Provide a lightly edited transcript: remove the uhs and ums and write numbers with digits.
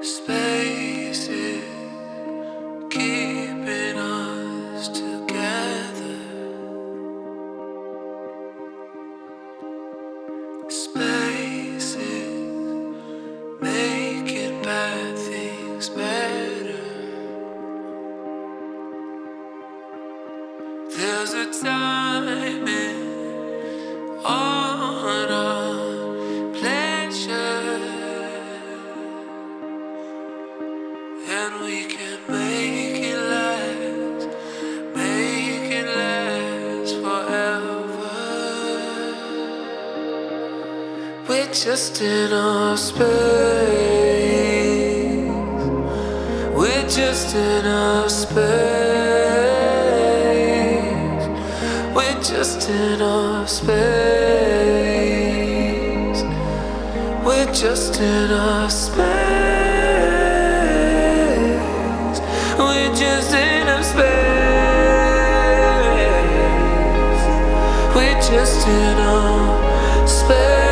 Spaces keeping us together. Spaces making bad things better. There's a time in all our pleasure, and we can make it last forever. We're just in our space. We're just in our space. We're just in our space. We're just in our space. We're just in our space. We're just in our space.